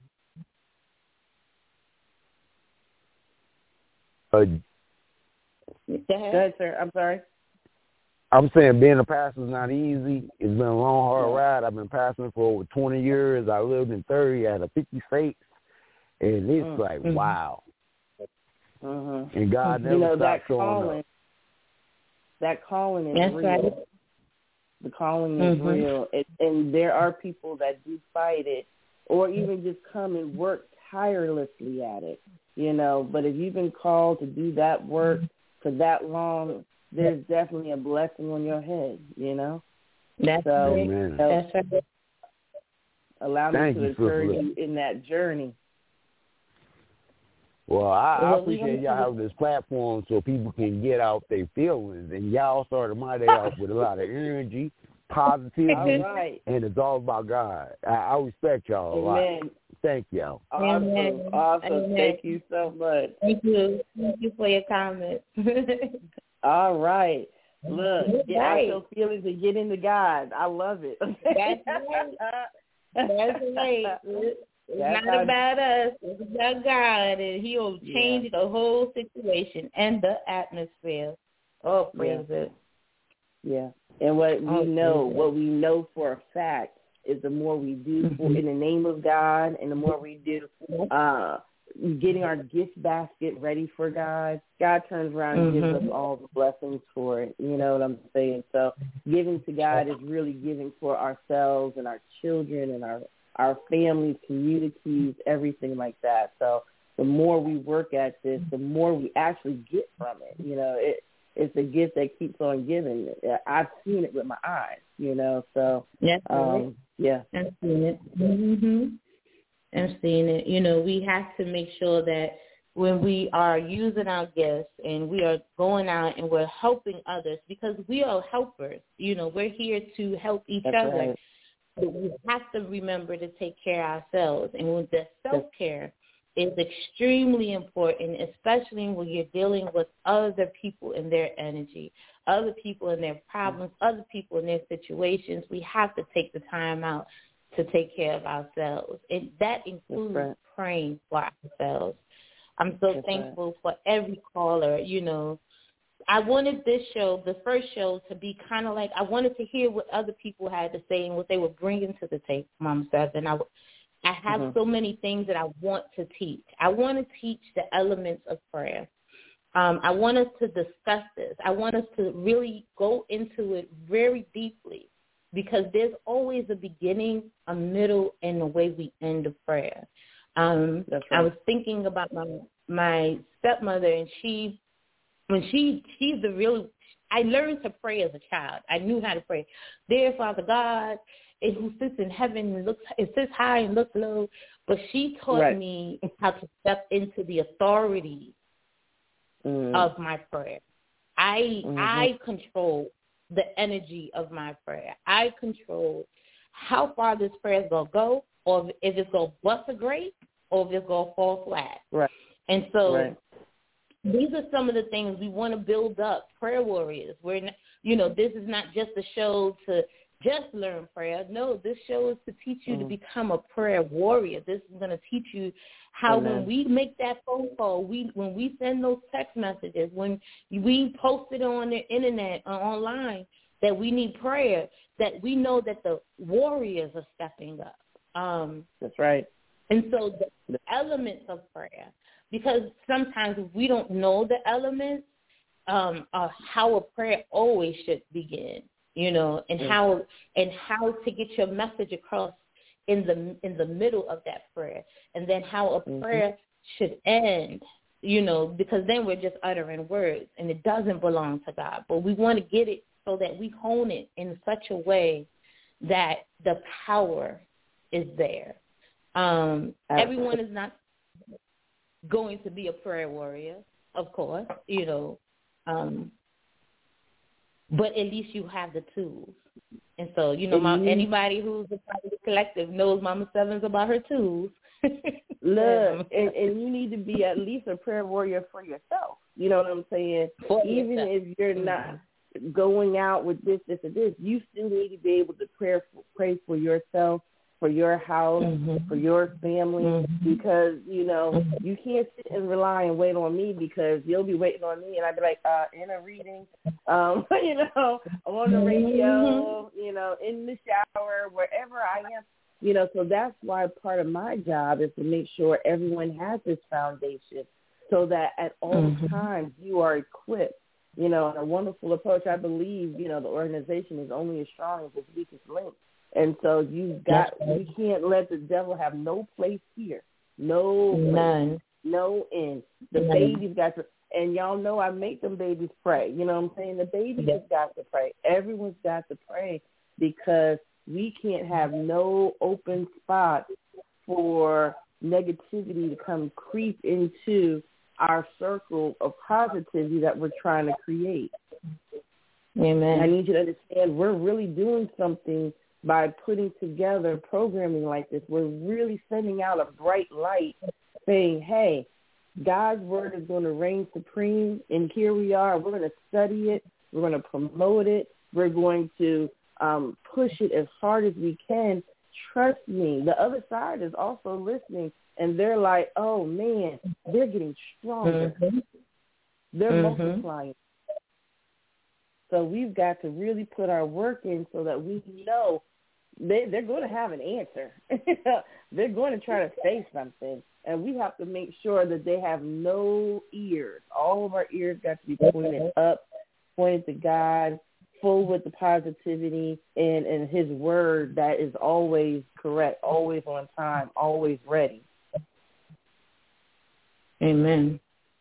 Uh, Go ahead, sir. I'm sorry. I'm saying being a pastor is not easy. It's been a long, hard ride. I've been pastoring for over twenty years. I lived in thirty out of fifty states. And it's mm-hmm. like, wow. Mm-hmm. And God never you know, stopped that showing calling, up. That calling is That's real. Right. The calling is mm-hmm. real. It, and there are people that do fight it or even just come and work tirelessly at it, you know. But if you've been called to do that work for that long, there's definitely a blessing on your head, you know. That's so, right. So That's right. Allow Thank me to you for encourage you in that journey. Well, I, I Well, appreciate we y'all having this platform so people can get out their feelings. And y'all started my day off with a lot of energy, positivity, all right. and it's all about God. I, I respect y'all a Amen. lot. Thank y'all. Awesome. Amen. Awesome. Amen. Thank you so much. Thank you. Thank you for your comments. All right. Look, get right. out your feelings and get into God. I love it. That's right. That's right. It's That's not how, about us. It's about God, and He will change yeah. the whole situation and the atmosphere. Oh, praise yeah. it. Yeah. And what we oh, know, what we know for a fact is the more we do for, in the name of God and the more we do uh, getting our gift basket ready for God, God turns around and mm-hmm. gives us all the blessings for it. You know what I'm saying? So giving to God is really giving for ourselves and our children and our, our families, communities, everything like that. So the more we work at this, the more we actually get from it. You know, it, it's a gift that keeps on giving. I've seen it with my eyes, you know, so, yes, um, yeah. I've seen it. Mm-hmm. I've seen it. You know, we have to make sure that when we are using our gifts and we are going out and we're helping others, because we are helpers. You know, we're here to help each That's other. right. But we have to remember to take care of ourselves. And with the self-care is extremely important, especially when you're dealing with other people and their energy, other people and their problems, other people and their situations. We have to take the time out to take care of ourselves. And that includes right. praying for ourselves. I'm so That's thankful right. for every caller. You know, I wanted this show, the first show, to be kind of like, I wanted to hear what other people had to say and what they were bringing to the table, Mama Seven. I, I have mm-hmm. so many things that I want to teach. I want to teach the elements of prayer. Um, I want us to discuss this. I want us to really go into it very deeply, because there's always a beginning, a middle, and a way we end a prayer. Um, That's right. I was thinking about my my stepmother, and she, when she, she's the real, I learned to pray as a child. I knew how to pray. Dear Father God, who sits in heaven and looks, it sits high and looks low. But she taught right. me how to step into the authority mm-hmm. of my prayer. I mm-hmm. I control the energy of my prayer. I control how far this prayer is going to go, or if it's going to bust a grape, or if it's going to fall flat. Right. And so right. these are some of the things we want to build up, prayer warriors. We're not, you know, this is not just a show to just learn prayer. No, this show is to teach you mm-hmm. to become a prayer warrior. This is going to teach you how Amen. When we make that phone call, we when we send those text messages, when we post it on the internet or online that we need prayer, that we know that the warriors are stepping up. Um, That's right. And so the elements of prayer, because sometimes we don't know the elements um, of how a prayer always should begin, you know, and mm-hmm. how and how to get your message across in the in the middle of that prayer, and then how a mm-hmm. prayer should end, you know, because then we're just uttering words and it doesn't belong to God. But we want to get it so that we hone it in such a way that the power is there. Um, everyone is not going to be a prayer warrior, of course, you know, um, but at least you have the tools. And so, you know, my, anybody who's a part of the collective knows Mama Seven's about her tools. Look, and, and you need to be at least a prayer warrior for yourself. You know what I'm saying? For Even yourself. If you're not going out with this, this, or this, you still need to be able to pray for, pray for yourself, for your house, mm-hmm. for your family, mm-hmm. because, you know, mm-hmm. you can't sit and rely and wait on me, because you'll be waiting on me and I'd be like, uh, in a reading, um, you know, on the radio, mm-hmm. you know, in the shower, wherever I am, you know, so that's why part of my job is to make sure everyone has this foundation so that at all mm-hmm. times you are equipped You know, a wonderful approach. I believe, you know, the organization is only as strong as its weakest link. And so you've got, we can't let the devil have no place here. No place, None. No end. The None. baby's got to, and y'all know I make them babies pray. You know what I'm saying? The baby's Yes. got to pray. Everyone's got to pray because we can't have no open spot for negativity to come creep into our circle of positivity that we're trying to create. Amen. I need you to understand we're really doing something by putting together programming like this. We're really sending out a bright light saying, hey, God's word is going to reign supreme, and here we are. We're going to study it. We're going to promote it. We're going to um, push it as hard as we can. Trust me, the other side is also listening, and they're like, oh, man, they're getting stronger. Mm-hmm. They're mm-hmm. multiplying. So we've got to really put our work in so that we know they, they're going to have an answer. They're going to try to say something, and we have to make sure that they have no ears. All of our ears got to be pointed up, pointed to God, full with the positivity and, and his word that is always correct, always on time, always ready. Amen.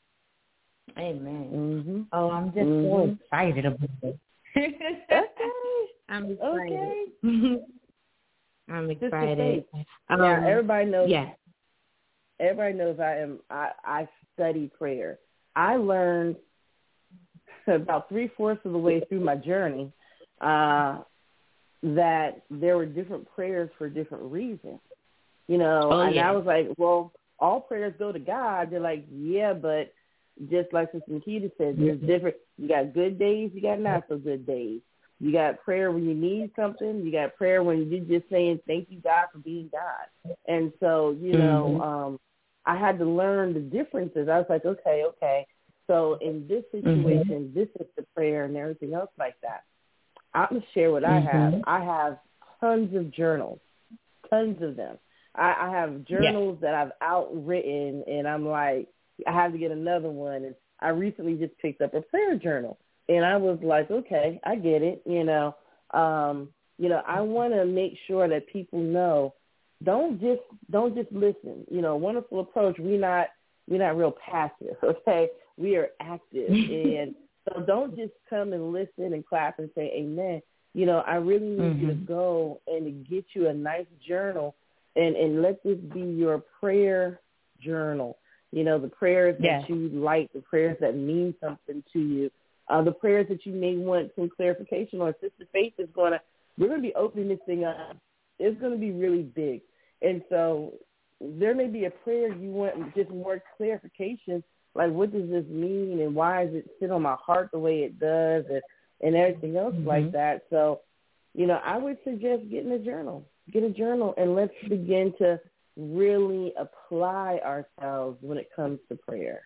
Amen. Mm-hmm. Oh, I'm just mm-hmm. so excited about it. Okay. I'm excited. Okay. I'm excited. Um, yeah, everybody knows. Yeah. Everybody knows I am. I, I study prayer. I learned about three fourths of the way through my journey uh, that there were different prayers for different reasons. You know, oh, and yeah. I was like, well, all prayers go to God. They're like, yeah, but just like Sister Nikita said, there's different. You got good days, you got not so good days. You got prayer when you need something. You got prayer when you're just saying, thank you, God, for being God. And so, you know, mm-hmm. um, I had to learn the differences. I was like, okay, okay. So in this situation, mm-hmm. this is the prayer and everything else like that. I'm going to share what mm-hmm. I have. I have tons of journals, tons of them. I, I have journals yeah. that I've outwritten, and I'm like, I have to get another one. And I recently just picked up a prayer journal, and I was like, okay, I get it. You know, um, you know, I want to make sure that people know, don't just don't just listen. You know, wonderful approach. We not we're not real passive. Okay, we are active, and so don't just come and listen and clap and say amen. You know, I really need mm-hmm. you to go and to get you a nice journal, and and let this be your prayer journal. You know, the prayers yeah. that you like, the prayers that mean something to you, uh, the prayers that you may want some clarification on. Sister Faith is going to, we're going to be opening this thing up. It's going to be really big. And so there may be a prayer you want just more clarification, like what does this mean and why does it sit on my heart the way it does and, and everything else mm-hmm. like that. So, you know, I would suggest getting a journal. Get a journal and let's begin to really apply ourselves when it comes to prayer.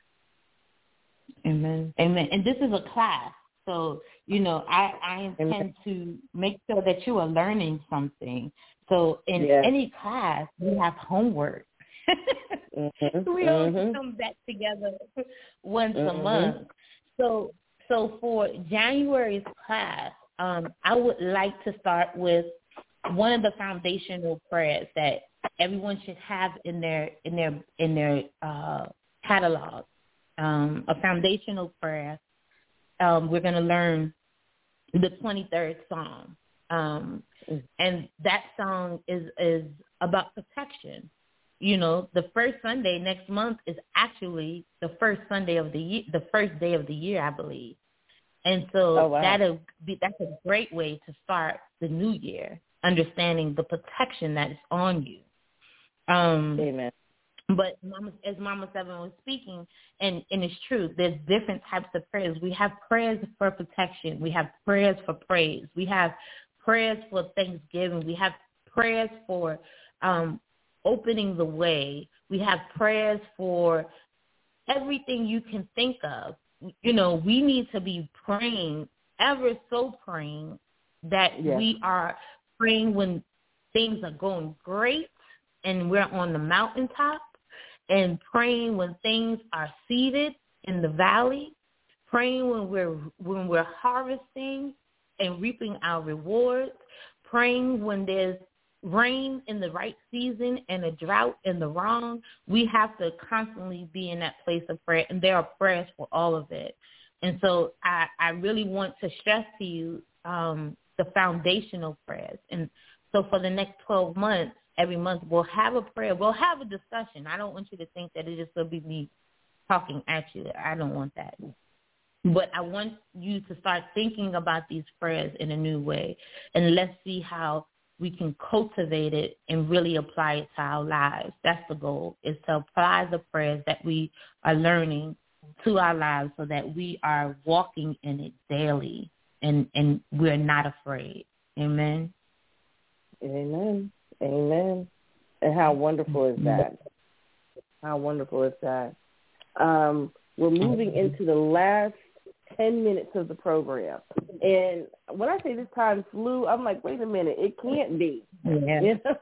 Amen. Amen. And this is a class. So, you know, I, I intend Amen. to make sure that you are learning something. So in yes. any class, we have homework. mm-hmm. We all mm-hmm. come back together once mm-hmm. a month. So so for January's class, um, I would like to start with one of the foundational prayers that everyone should have in their in their in their uh, catalog, um, a foundational prayer. Um, we're going to learn the twenty-third Psalm, um, and that song is is about protection. You know, the first Sunday next month is actually the first Sunday of the year, the first day of the year, I believe, and so oh, wow. that'll be that's a great way to start the new year, understanding the protection that is on you. Um, Amen. But Mama, as Mama Seven was speaking, and, and it's true, there's different types of prayers. We have prayers for protection. We have prayers for praise. We have prayers for thanksgiving. We have prayers for um, opening the way. We have prayers for everything you can think of. You know, we need to be praying, ever so praying, that yes. we are praying when things are going great and we're on the mountaintop, and praying when things are seated in the valley, praying when we're when we're harvesting and reaping our rewards, praying when there's rain in the right season and a drought in the wrong. We have to constantly be in that place of prayer, and there are prayers for all of it. And so I, I really want to stress to you um, the foundational prayers. And so for the next twelve months, every month we'll have a prayer. We'll have a discussion. I don't want you to think that it just will be me talking at you. I don't want that. But I want you to start thinking about these prayers in a new way, and let's see how we can cultivate it and really apply it to our lives. That's the goal, is to apply the prayers that we are learning to our lives so that we are walking in it daily and, and we're not afraid. Amen? Amen. Amen. And how wonderful is that? How wonderful is that? Um, we're moving into the last ten minutes of the program. And when I say this time flew, I'm like, wait a minute, it can't be. Yeah.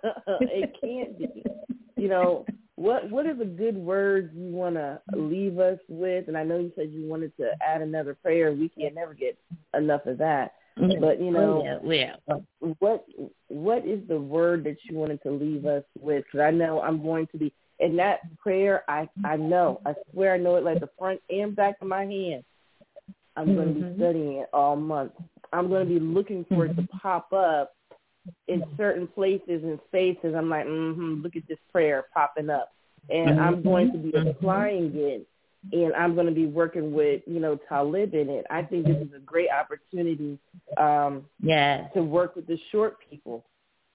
It can't be. You know, what what is a good word you want to leave us with? And I know you said you wanted to add another prayer. We can never get enough of that. But, you know, oh, yeah, yeah. what what is the word that you wanted to leave us with? Because I know I'm going to be, in that prayer, I, I know, I swear I know it like the front and back of my hand. I'm mm-hmm. going to be studying it all month. I'm going to be looking for mm-hmm. it to pop up in certain places and spaces. I'm like, mm-hmm, look at this prayer popping up. And mm-hmm. I'm going to be applying it, and I'm going to be working with, you know, Talib in it. I think this is a great opportunity um, yeah. to work with the short people.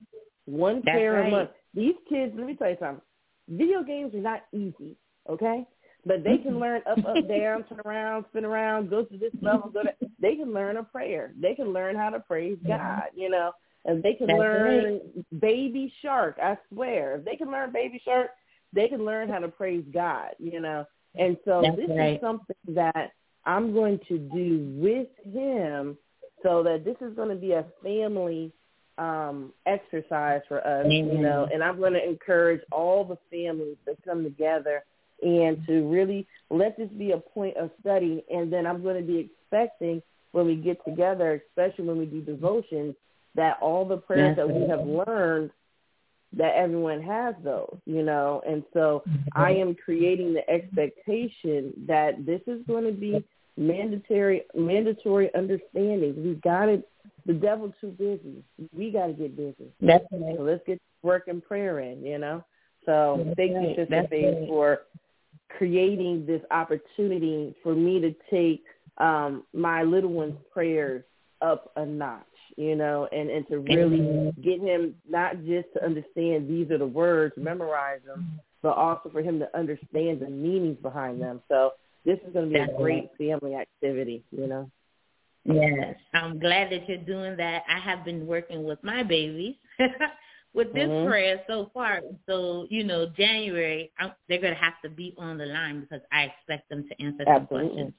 One That's prayer right. a month. These kids, let me tell you something. Video games are not easy, okay? But they can learn up, up, down, turn around, spin around, go to this level, go to. They can learn a prayer. They can learn how to praise God, you know. And they can That's learn right. Baby Shark, I swear. If they can learn Baby Shark, they can learn how to praise God, you know. And so That's this right. is something that I'm going to do with him, so that this is going to be a family um, exercise for us, Amen. you know. And I'm going to encourage all the families that come together and to really let this be a point of study. And then I'm going to be expecting when we get together, especially when we do devotions, that all the prayers that we have learned, that everyone has those, you know. And so I am creating the expectation that this is going to be mandatory mandatory understanding. We've got it. The devil's too busy. We got to get busy. That's right. So let's get work and prayer in, you know. So That's thank right. you, Sister That's Faith, right. for creating this opportunity for me to take um, my little one's prayers up a notch, you know, and, and to really mm-hmm. get him not just to understand these are the words, memorize them, but also for him to understand the meanings behind them. So this is going to be That's a great right. family activity, you know. Yes, I'm glad that you're doing that. I have been working with my babies with this mm-hmm. prayer so far. So, you know, January, I'm, they're going to have to be on the line because I expect them to answer some questions.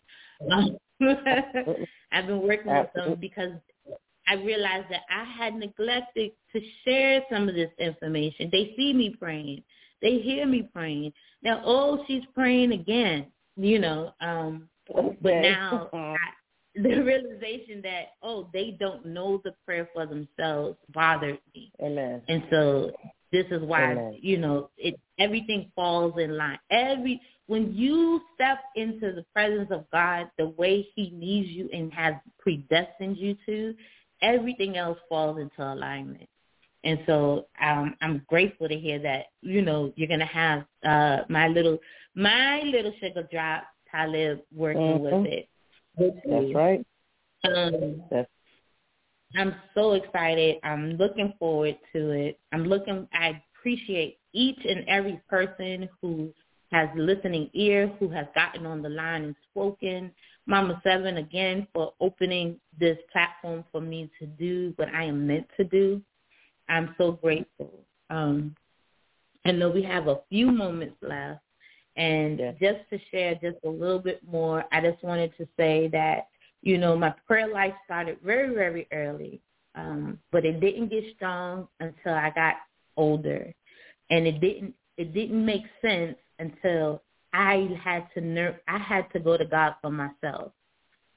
I've been working Absolutely. with them because I realized that I had neglected to share some of this information. They see me praying. They hear me praying. Now, oh, she's praying again, you know. Um, okay. But now I, the realization that, oh, they don't know the prayer for themselves bothered me. Amen. And so this is why, Amen. you know, it everything falls in line. Every When you step into the presence of God the way he needs you and has predestined you to, everything else falls into alignment. And so um, I'm grateful to hear that, you know, you're going to have uh, my little my little sugar drop, Talib, working mm-hmm. with it. That's right. Um, That's- I'm so excited. I'm looking forward to it. I'm looking, I appreciate each and every person who has listening ear, who has gotten on the line and spoken. Mama Seven, again, for opening this platform for me to do what I am meant to do. I'm so grateful. Um, I know we have a few moments left. And yeah. just to share just a little bit more, I just wanted to say that, you know, my prayer life started very, very early, um, but it didn't get strong until I got older. And it didn't it didn't make sense until I had to ner- I had to go to God for myself.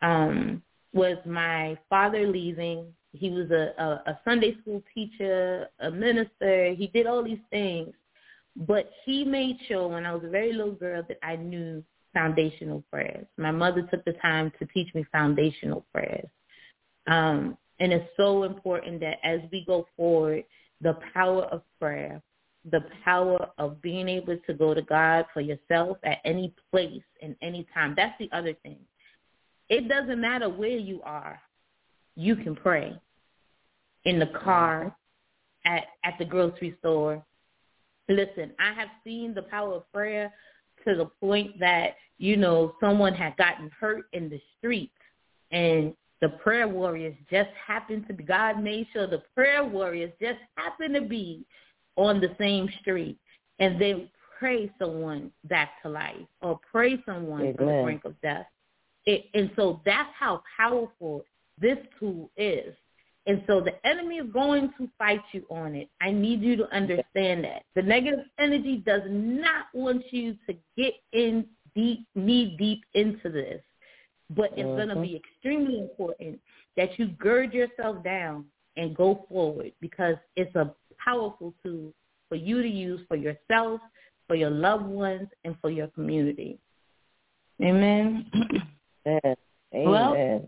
um, was my father leaving. He was a, a, a Sunday school teacher, a minister. He did all these things. But he made sure when I was a very little girl that I knew foundational prayers. My mother took the time to teach me foundational prayers. Um, and it's so important that as we go forward, the power of prayer, the power of being able to go to God for yourself at any place and any time. That's the other thing. It doesn't matter where you are. You can pray in the car, at, at the grocery store. Listen, I have seen the power of prayer to the point that, you know, someone had gotten hurt in the street and the prayer warriors just happened to be, God made sure the prayer warriors just happened to be on the same street, and they pray someone back to life or pray someone Amen. From the brink of death. It, and so that's how powerful this tool is. And so the enemy is going to fight you on it. I need you to understand that. The negative energy does not want you to get in deep, knee deep into this. But it's uh-huh. going to be extremely important that you gird yourself down and go forward, because it's a powerful tool for you to use for yourself, for your loved ones, and for your community. Amen. Amen. Well,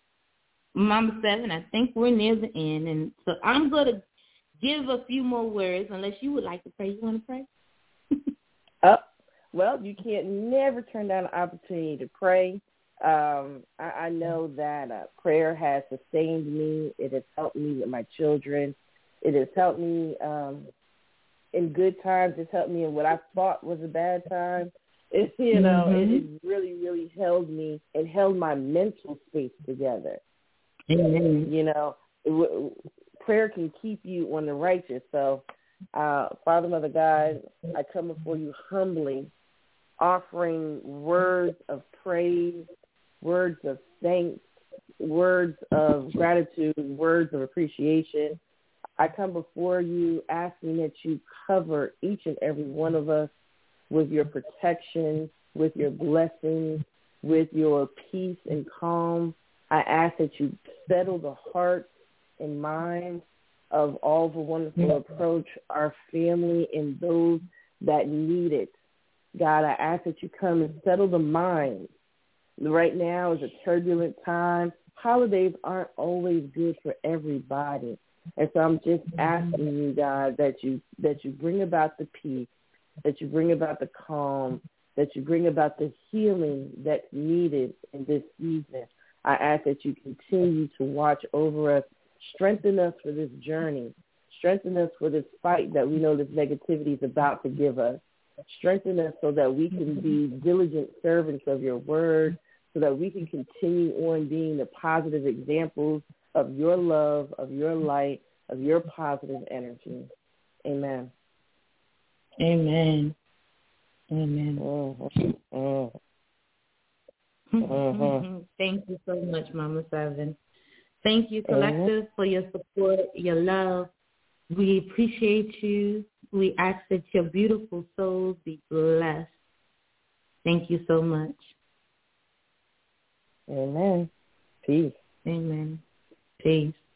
Mama Seven, I think we're near the end, and so I'm going to give a few more words, unless you would like to pray. You want to pray? uh, well, you can't never turn down an opportunity to pray. Um, I, I know that uh, prayer has sustained me. It has helped me with my children. It has helped me um, in good times. It's helped me in what I thought was a bad time. It, you know, mm-hmm. it, it really, really held me and held my mental space together. Mm-hmm. You know, it, w- prayer can keep you on the righteous. So, uh, Father, Mother, God, I come before you humbly, offering words of praise, words of thanks, words of gratitude, words of appreciation. I come before you asking that you cover each and every one of us with your protection, with your blessings, with your peace and calm. I ask that you settle the hearts and minds of all the wonderful approach, our family and those that need it. God, I ask that you come and settle the minds. Right now is a turbulent time. Holidays aren't always good for everybody. And so I'm just asking you, God, that you that you bring about the peace, that you bring about the calm, that you bring about the healing that's needed in this season. I ask that you continue to watch over us, strengthen us for this journey, strengthen us for this fight that we know this negativity is about to give us. Strengthen us so that we can be diligent servants of your word, so that we can continue on being the positive examples of your love, of your light, of your positive energy. Amen. Amen. Amen. Mm-hmm. Mm-hmm. Mm-hmm. Thank you so much, Mama Seven. Thank you, Collective, mm-hmm. for your support, your love. We appreciate you. We ask that your beautiful souls be blessed. Thank you so much. Amen. Peace. Amen. Peace.